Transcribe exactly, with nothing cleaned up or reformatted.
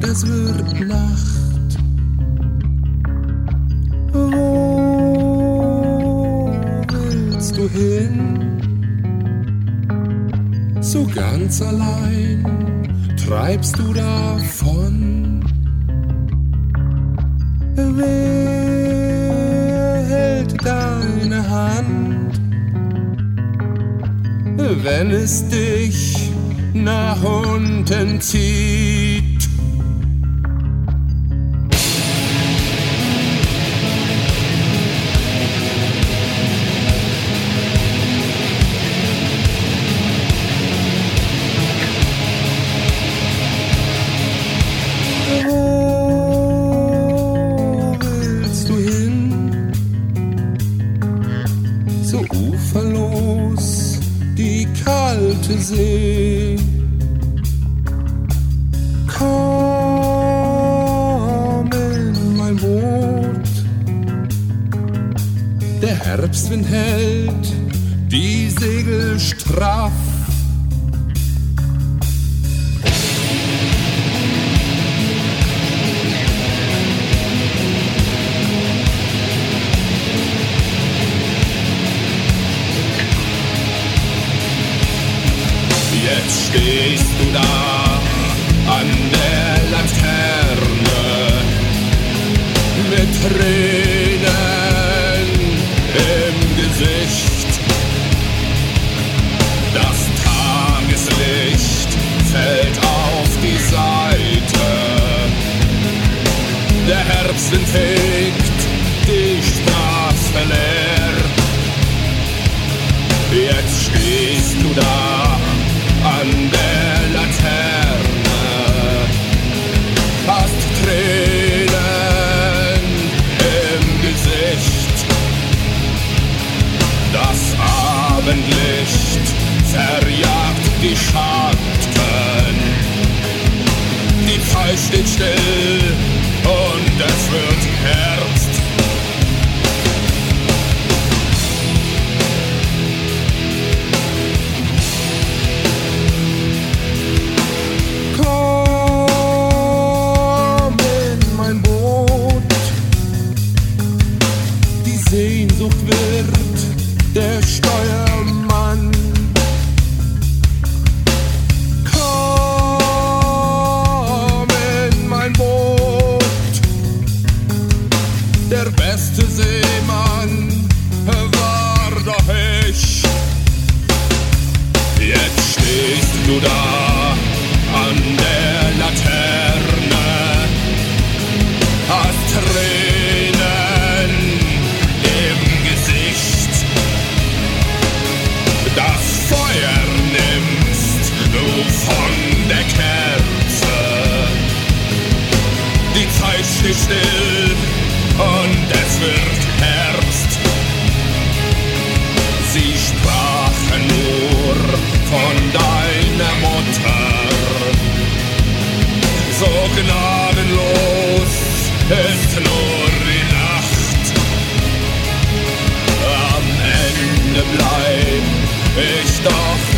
es wird Nacht. Wo willst du hin? So ganz allein treibst du davon. Wer hält deine Hand, wenn es dich nach unten zieht? Wo willst du hin? So uferlos die kalte See. Komm in mein Boot. Der Herbstwind hält die Segel straff. Jetzt stehst du da an der Laterne mit Tränen im Gesicht. Das Tageslicht fällt auf die Seite. Der Herbstwind fegt die Straße leer. Jetzt stehst du da an der Laterne, hast Tränen im Gesicht. Das Abendlicht verjagt die Schatten. Die Zeit steht still und es wird Herbst. Sehnsucht wird der Steuermann. Komm in mein Boot. Der beste Seemann war doch ich. Jetzt stehst du da an der Laterne, hast Tränen im Gesicht. Das Feuer nimmst du von der Kerze. Die Zeit steht still und es wird Herbst. Sie sprachen nur von deiner Mutter. So gnadenlos ist nur die Nacht. Am Ende bleib ich doch